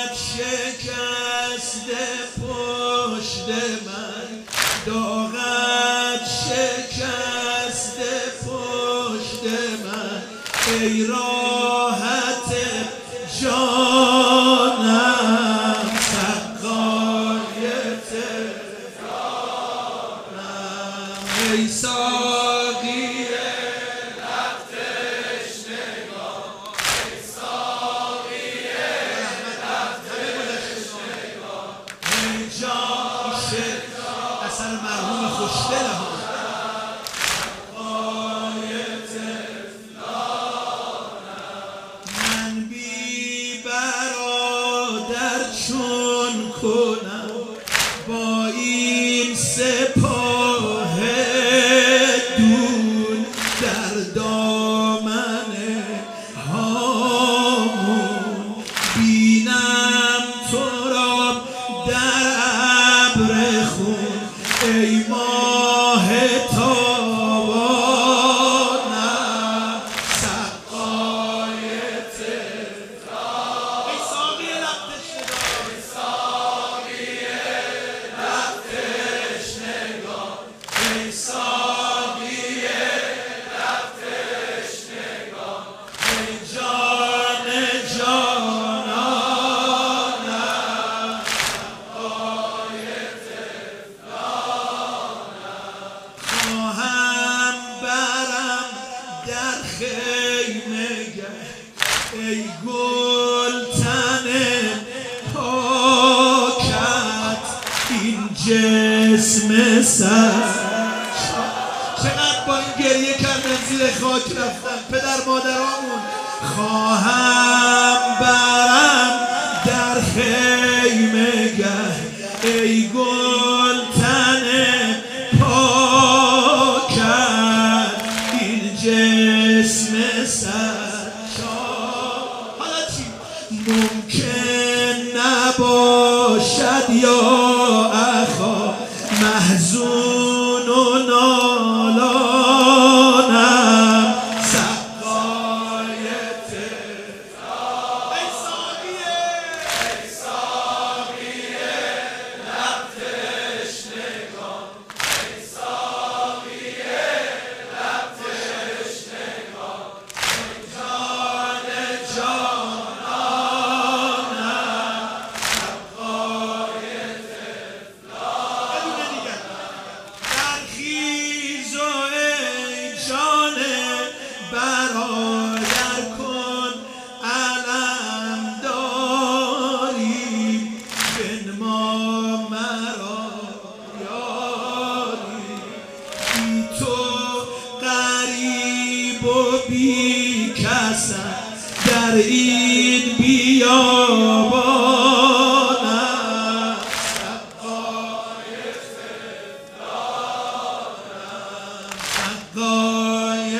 شکسته پشت من، داغت شکسته پشت من، ای راحت جانم سقای تهرانم، ای ساقی لب تشنگان، ای ساقی لب تشنگان، ای جان اثر مرحوم خوشدل ها چون کنم با این سپاه دون در دامن هامون، بینم تو را در ابر خون، ای ماه تابانم سقای ای گلتن پاکت این جسم سر، چقدر با این گریه کردن زیر خاک رفتن پدر مادرامون، خواهم برم در خیمگه ای گلتن پاکت این جسم سر، ممکن نباشد یا اخا محزون و نالانم سقای تهران، ای ساقیه لب تشنگان، ای ساقیه لب تشنگان، ای جان برادر کن علم داری، بنما مرا یاری، بی تو غریب و بی کسم در این بیابانم سقای تهرانم، سقای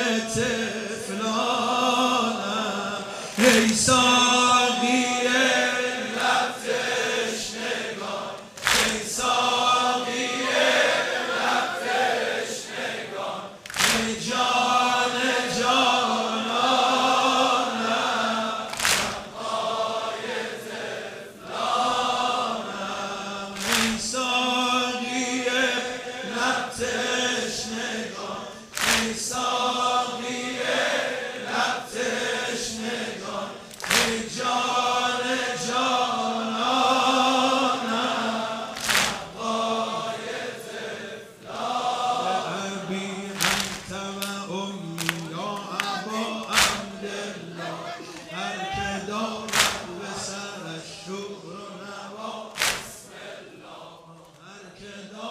تهرانم، ای ساقی لب تشنگان، ای ساقی لب تشنگان، ای جان جانانم سقای تهرانم، ای ساقی لب تشنگان، ای ساقی لب تشنگان، ای جان جانانم سقای تهرانم، ابی انت و امی یا ابا عبدالله، هر که دارد به سرش شکر و نوا، بسم الله، هر که